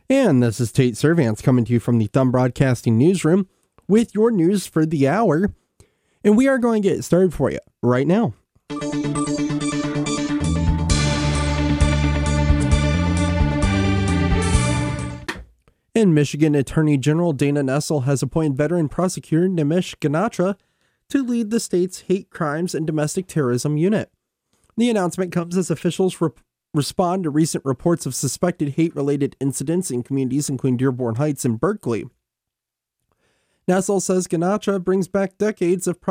And this is Tate Servance coming to you from the Thumb Broadcasting Newsroom with your news for the hour. And we are going to get started for you right now. In Michigan, Attorney General Dana Nessel has appointed veteran prosecutor Nimish Ganatra to lead the state's hate crimes and domestic terrorism unit. The announcement comes as officials respond to recent reports of suspected hate-related incidents in communities including Dearborn Heights and Berkeley. Nessel says Ganatra brings back decades of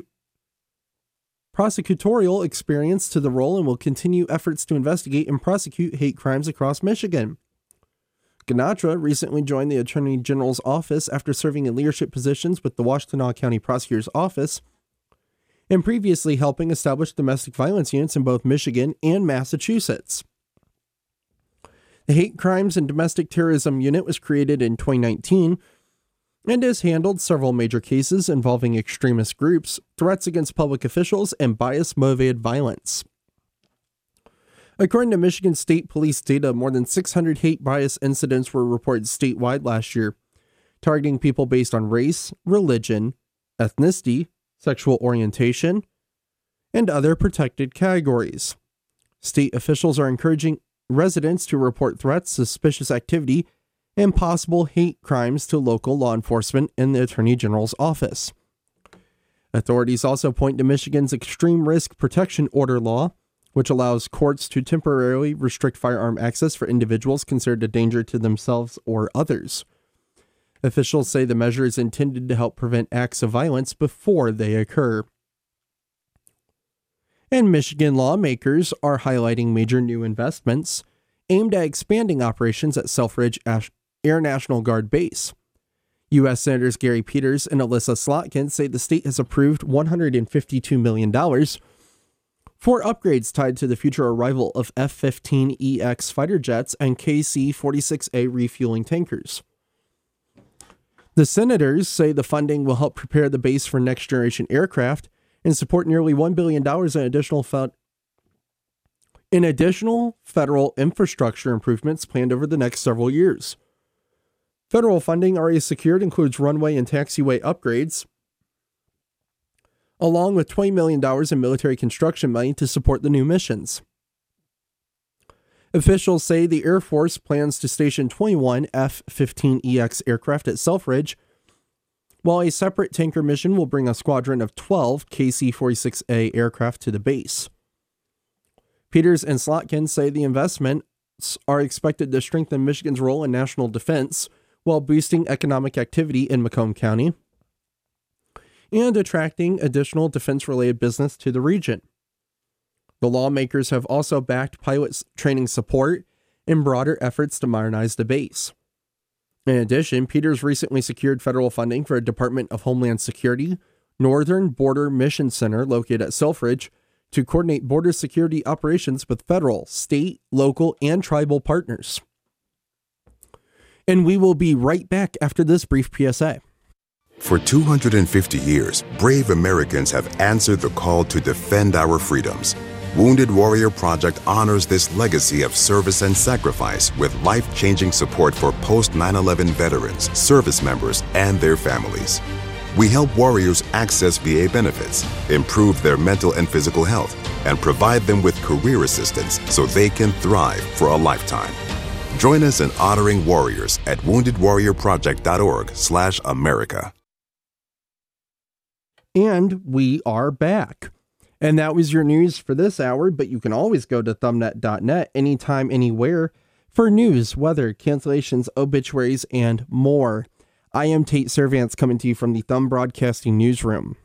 prosecutorial experience to the role and will continue efforts to investigate and prosecute hate crimes across Michigan. Ganatra recently joined the Attorney General's office after serving in leadership positions with the Washtenaw County Prosecutor's Office and previously helping establish domestic violence units in both Michigan and Massachusetts. The Hate Crimes and Domestic Terrorism Unit was created in 2019 and has handled several major cases involving extremist groups, threats against public officials, and bias-motivated violence. According to Michigan State Police data, more than 600 hate bias incidents were reported statewide last year, targeting people based on race, religion, ethnicity, sexual orientation, and other protected categories. State officials are encouraging residents to report threats, suspicious activity, and possible hate crimes to local law enforcement in the Attorney General's office. Authorities also point to Michigan's Extreme Risk Protection Order law, which allows courts to temporarily restrict firearm access for individuals considered a danger to themselves or others. Officials say the measure is intended to help prevent acts of violence before they occur. And Michigan lawmakers are highlighting major new investments aimed at expanding operations at Selfridge Air National Guard Base. U.S. Senators Gary Peters and Alyssa Slotkin say the state has approved $152 million for upgrades tied to the future arrival of F-15EX fighter jets and KC-46A refueling tankers. The senators say the funding will help prepare the base for next-generation aircraft and support nearly $1 billion in additional federal infrastructure improvements planned over the next several years. Federal funding already secured includes runway and taxiway upgrades, along with $20 million in military construction money to support the new missions. Officials say the Air Force plans to station 21 F-15EX aircraft at Selfridge, while a separate tanker mission will bring a squadron of 12 KC-46A aircraft to the base. Peters and Slotkin say the investments are expected to strengthen Michigan's role in national defense while boosting economic activity in Macomb County and attracting additional defense-related business to the region. The lawmakers have also backed pilot training support and broader efforts to modernize the base. In addition, Peters recently secured federal funding for a Department of Homeland Security Northern Border Mission Center located at Selfridge to coordinate border security operations with federal, state, local, and tribal partners. And we will be right back after this brief PSA. For 250 years, brave Americans have answered the call to defend our freedoms. Wounded Warrior Project honors this legacy of service and sacrifice with life-changing support for post-9/11 veterans, service members, and their families. We help warriors access VA benefits, improve their mental and physical health, and provide them with career assistance so they can thrive for a lifetime. Join us in honoring warriors at woundedwarriorproject.org/America. And we are back. And that was your news for this hour, but you can always go to thumbnet.net anytime, anywhere for news, weather, cancellations, obituaries, and more. I am Tate Servance coming to you from the Thumb Broadcasting Newsroom.